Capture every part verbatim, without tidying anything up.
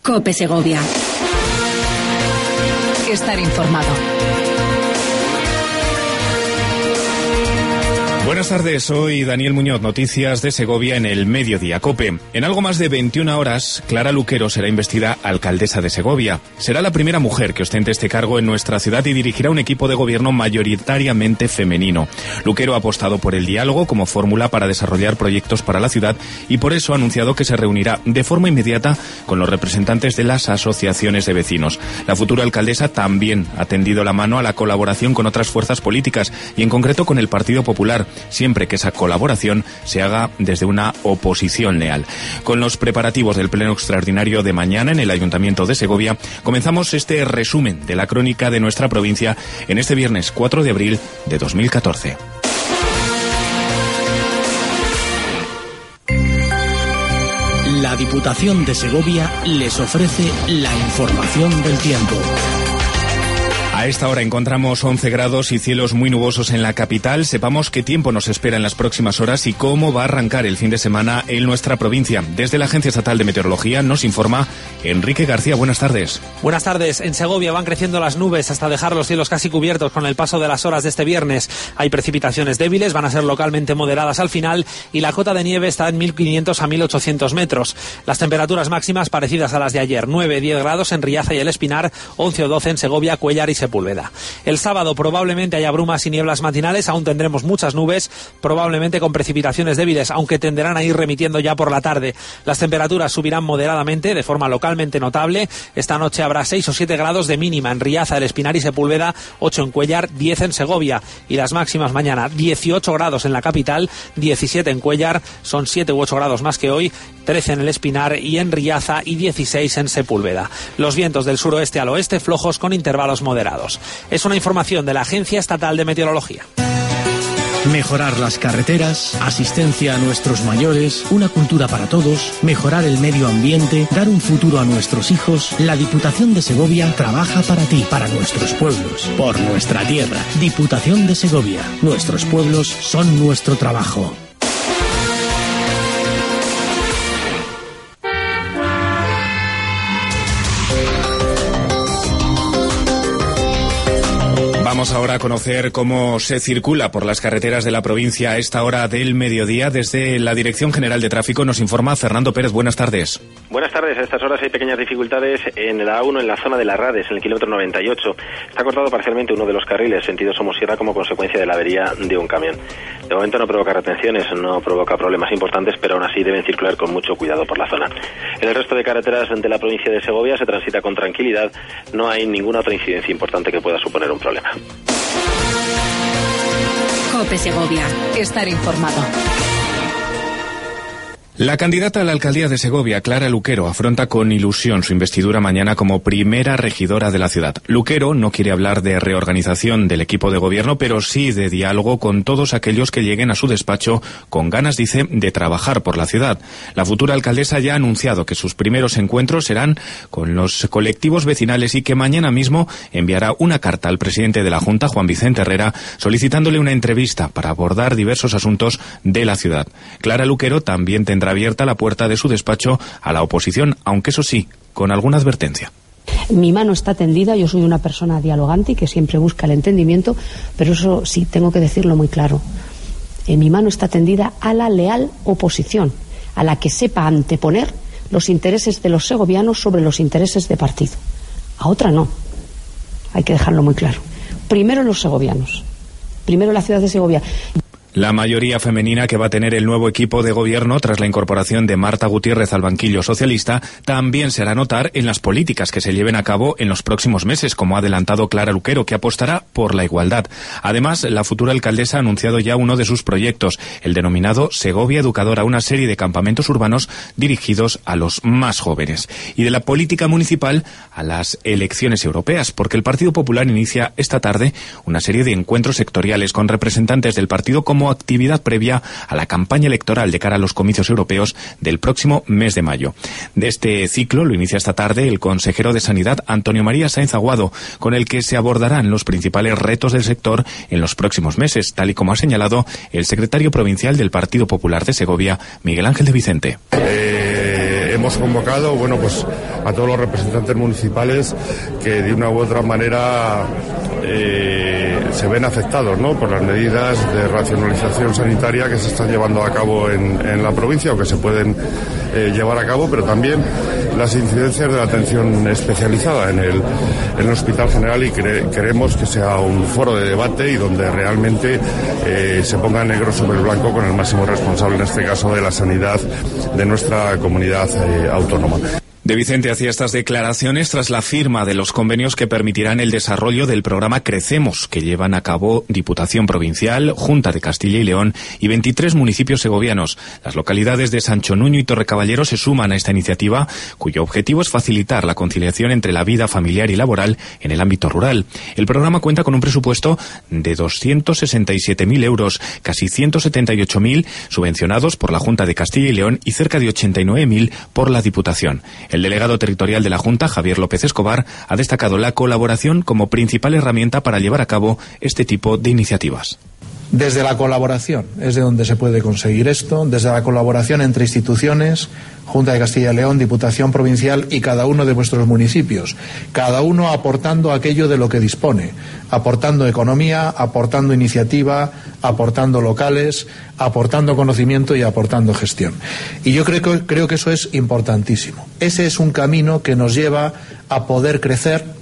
COPE Segovia. Estar informado. Buenas tardes, soy Daniel Muñoz, noticias de Segovia en el Mediodía COPE. En algo más de veintiuna horas, Clara Luquero será investida alcaldesa de Segovia. Será la primera mujer que ostente este cargo en nuestra ciudad y dirigirá un equipo de gobierno mayoritariamente femenino. Luquero ha apostado por el diálogo como fórmula para desarrollar proyectos para la ciudad y por eso ha anunciado que se reunirá de forma inmediata con los representantes de las asociaciones de vecinos. La futura alcaldesa también ha tendido la mano a la colaboración con otras fuerzas políticas y en concreto con el Partido Popular, siempre que esa colaboración se haga desde una oposición leal. Con los preparativos del pleno extraordinario de mañana en el Ayuntamiento de Segovia, comenzamos este resumen de la crónica de nuestra provincia en este viernes cuatro de abril de dos mil catorce. La Diputación de Segovia les ofrece la información del tiempo. A esta hora encontramos once grados y cielos muy nubosos en la capital. Sepamos qué tiempo nos espera en las próximas horas y cómo va a arrancar el fin de semana en nuestra provincia. Desde la Agencia Estatal de Meteorología nos informa Enrique García. Buenas tardes. Buenas tardes. En Segovia van creciendo las nubes hasta dejar los cielos casi cubiertos con el paso de las horas de este viernes. Hay precipitaciones débiles, van a ser localmente moderadas al final y la cota de nieve está en mil quinientos a mil ochocientos metros. Las temperaturas máximas parecidas a las de ayer. nueve, diez grados en Riaza y El Espinar, once o doce en Segovia, Cuéllar y Sepúlveda. El sábado probablemente haya brumas y nieblas matinales, aún tendremos muchas nubes, probablemente con precipitaciones débiles, aunque tenderán a ir remitiendo ya por la tarde. Las temperaturas subirán moderadamente, de forma localmente notable. Esta noche habrá seis o siete grados de mínima en Riaza, El Espinar y Sepúlveda, ocho en Cuéllar, diez en Segovia. Y las máximas mañana, dieciocho grados en la capital, diecisiete en Cuéllar, son siete u ocho grados más que hoy, trece en El Espinar y en Riaza y dieciséis en Sepúlveda. Los vientos del suroeste al oeste flojos con intervalos moderados. Es una información de la Agencia Estatal de Meteorología. Mejorar las carreteras, asistencia a nuestros mayores, una cultura para todos, mejorar el medio ambiente, dar un futuro a nuestros hijos. La Diputación de Segovia trabaja para ti, para nuestros pueblos, por nuestra tierra. Diputación de Segovia. Nuestros pueblos son nuestro trabajo. Vamos ahora a conocer cómo se circula por las carreteras de la provincia a esta hora del mediodía. Desde la Dirección General de Tráfico nos informa Fernando Pérez. Buenas tardes. Buenas tardes. A estas horas hay pequeñas dificultades en la A uno en la zona de Las Rades, en el kilómetro noventa y ocho. Está cortado parcialmente uno de los carriles, sentido Somosierra, como consecuencia de la avería de un camión. De momento no provoca retenciones, no provoca problemas importantes, pero aún así deben circular con mucho cuidado por la zona. En el resto de carreteras de la provincia de Segovia se transita con tranquilidad. No hay ninguna otra incidencia importante que pueda suponer un problema. COPE Segovia. Estar informado. La candidata a la alcaldía de Segovia, Clara Luquero, afronta con ilusión su investidura mañana como primera regidora de la ciudad. Luquero no quiere hablar de reorganización del equipo de gobierno, pero sí de diálogo con todos aquellos que lleguen a su despacho con ganas, dice, de trabajar por la ciudad. La futura alcaldesa ya ha anunciado que sus primeros encuentros serán con los colectivos vecinales y que mañana mismo enviará una carta al presidente de la Junta, Juan Vicente Herrera, solicitándole una entrevista para abordar diversos asuntos de la ciudad. Clara Luquero también tendrá abierta la puerta de su despacho a la oposición, aunque eso sí, con alguna advertencia. Mi mano está tendida, yo soy una persona dialogante y que siempre busca el entendimiento, pero eso sí, tengo que decirlo muy claro. Eh, mi mano está tendida a la leal oposición, a la que sepa anteponer los intereses de los segovianos sobre los intereses de partido. A otra no. Hay que dejarlo muy claro. Primero los segovianos. Primero la ciudad de Segovia. La mayoría femenina que va a tener el nuevo equipo de gobierno tras la incorporación de Marta Gutiérrez al banquillo socialista también se hará notar en las políticas que se lleven a cabo en los próximos meses, como ha adelantado Clara Luquero, que apostará por la igualdad. Además, la futura alcaldesa ha anunciado ya uno de sus proyectos, el denominado Segovia Educadora, una serie de campamentos urbanos dirigidos a los más jóvenes. Y de la política municipal a las elecciones europeas, porque el Partido Popular inicia esta tarde una serie de encuentros sectoriales con representantes del partido como actividad previa a la campaña electoral de cara a los comicios europeos del próximo mes de mayo. De este ciclo lo inicia esta tarde el consejero de Sanidad, Antonio María Sáenz Aguado, con el que se abordarán los principales retos del sector en los próximos meses, tal y como ha señalado el secretario provincial del Partido Popular de Segovia, Miguel Ángel de Vicente. Eh... hemos convocado, bueno, pues a todos los representantes municipales que de una u otra manera eh, se ven afectados, ¿no?, por las medidas de racionalización sanitaria que se están llevando a cabo en, en la provincia o que se pueden eh, llevar a cabo, pero también las incidencias de la atención especializada en el, en el Hospital General, y cre, queremos que sea un foro de debate y donde realmente eh, se ponga negro sobre el blanco con el máximo responsable, en este caso, de la sanidad de nuestra comunidad eh, autónoma. De Vicente hacía estas declaraciones tras la firma de los convenios que permitirán el desarrollo del programa Crecemos, que llevan a cabo Diputación Provincial, Junta de Castilla y León y veintitrés municipios segovianos. Las localidades de Sancho Nuño y Torrecaballero se suman a esta iniciativa, cuyo objetivo es facilitar la conciliación entre la vida familiar y laboral en el ámbito rural. El programa cuenta con un presupuesto de doscientos sesenta y siete mil euros, casi ciento setenta y ocho mil subvencionados por la Junta de Castilla y León y cerca de ochenta y nueve mil por la Diputación. El delegado territorial de la Junta, Javier López Escobar, ha destacado la colaboración como principal herramienta para llevar a cabo este tipo de iniciativas. Desde la colaboración es de donde se puede conseguir esto, desde la colaboración entre instituciones, Junta de Castilla y León, Diputación Provincial y cada uno de vuestros municipios, cada uno aportando aquello de lo que dispone, aportando economía, aportando iniciativa, aportando locales, aportando conocimiento y aportando gestión. Y yo creo que, creo que eso es importantísimo. Ese es un camino que nos lleva a poder crecer.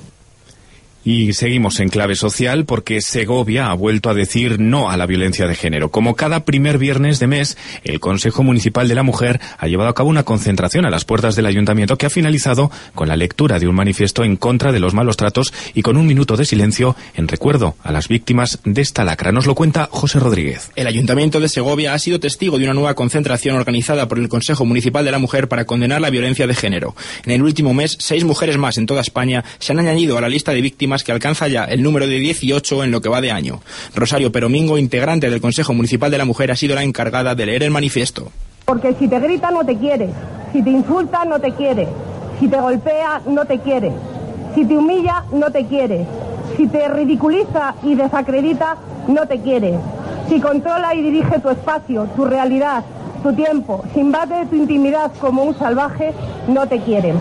Y seguimos en clave social porque Segovia ha vuelto a decir no a la violencia de género. Como cada primer viernes de mes, el Consejo Municipal de la Mujer ha llevado a cabo una concentración a las puertas del Ayuntamiento que ha finalizado con la lectura de un manifiesto en contra de los malos tratos y con un minuto de silencio en recuerdo a las víctimas de esta lacra. Nos lo cuenta José Rodríguez. El Ayuntamiento de Segovia ha sido testigo de una nueva concentración organizada por el Consejo Municipal de la Mujer para condenar la violencia de género. En el último mes, seis mujeres más en toda España se han añadido a la lista de víctimas que alcanza ya el número de dieciocho en lo que va de año. Rosario Peromingo, integrante del Consejo Municipal de la Mujer, ha sido la encargada de leer el manifiesto. Porque si te grita no te quiere, si te insulta no te quiere, si te golpea no te quiere, si te humilla no te quiere, si te ridiculiza y desacredita no te quiere, si controla y dirige tu espacio, tu realidad, tu tiempo, si invade tu intimidad como un salvaje, no te quiere.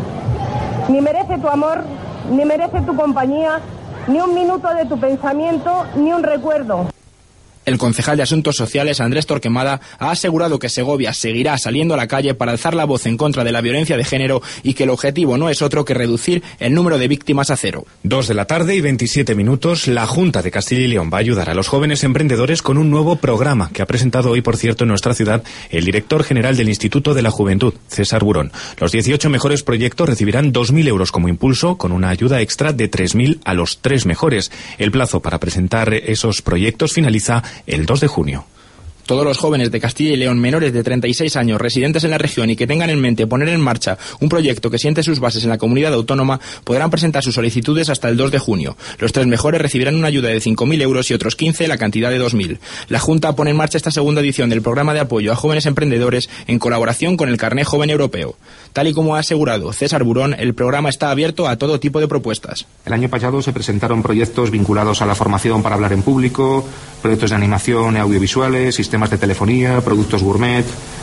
Ni merece tu amor, ni merece tu compañía, ni un minuto de tu pensamiento, ni un recuerdo. El concejal de Asuntos Sociales, Andrés Torquemada, ha asegurado que Segovia seguirá saliendo a la calle para alzar la voz en contra de la violencia de género y que el objetivo no es otro que reducir el número de víctimas a cero. Dos de la tarde y veintisiete minutos, la Junta de Castilla y León va a ayudar a los jóvenes emprendedores con un nuevo programa que ha presentado hoy, por cierto, en nuestra ciudad el director general del Instituto de la Juventud, César Burón. Los dieciocho mejores proyectos recibirán dos mil euros como impulso, con una ayuda extra de tres mil a los tres mejores. El plazo para presentar esos proyectos finaliza el dos de junio. Todos los jóvenes de Castilla y León menores de treinta y seis años residentes en la región y que tengan en mente poner en marcha un proyecto que siente sus bases en la comunidad autónoma podrán presentar sus solicitudes hasta el dos de junio. Los tres mejores recibirán una ayuda de cinco mil euros y otros quince la cantidad de dos mil. La Junta pone en marcha esta segunda edición del programa de apoyo a jóvenes emprendedores en colaboración con el Carné Joven Europeo. Tal y como ha asegurado César Burón, el programa está abierto a todo tipo de propuestas. El año pasado se presentaron proyectos vinculados a la formación para hablar en público, proyectos de animación y audiovisuales, sistemas de telefonía, productos gourmet,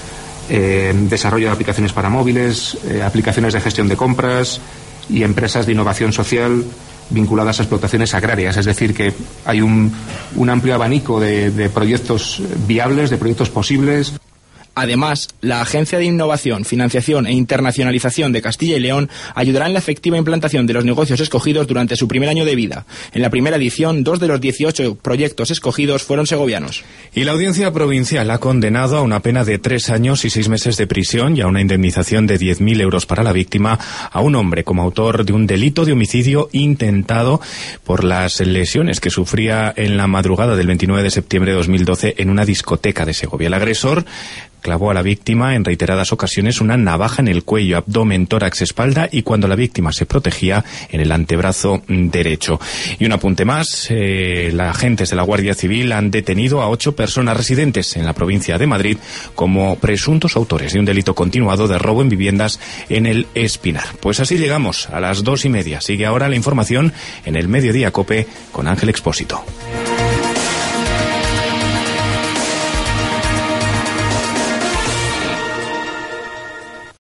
eh, desarrollo de aplicaciones para móviles, eh, aplicaciones de gestión de compras y empresas de innovación social vinculadas a explotaciones agrarias. Es decir, que hay un, un amplio abanico de, de proyectos viables, de proyectos posibles. Además, la Agencia de Innovación, Financiación e Internacionalización de Castilla y León ayudará en la efectiva implantación de los negocios escogidos durante su primer año de vida. En la primera edición, dos de los dieciocho proyectos escogidos fueron segovianos. Y la Audiencia Provincial ha condenado a una pena de tres años y seis meses de prisión y a una indemnización de diez mil euros para la víctima a un hombre como autor de un delito de homicidio intentado por las lesiones que sufría en la madrugada del veintinueve de septiembre de dos mil doce en una discoteca de Segovia. El agresor clavó a la víctima en reiteradas ocasiones una navaja en el cuello, abdomen, tórax, espalda y cuando la víctima se protegía en el antebrazo derecho. Y un apunte más, eh, los agentes de la Guardia Civil han detenido a ocho personas residentes en la provincia de Madrid como presuntos autores de un delito continuado de robo en viviendas en el Espinar. Pues así llegamos a las dos y media. Sigue ahora la información en el Mediodía COPE con Ángel Expósito.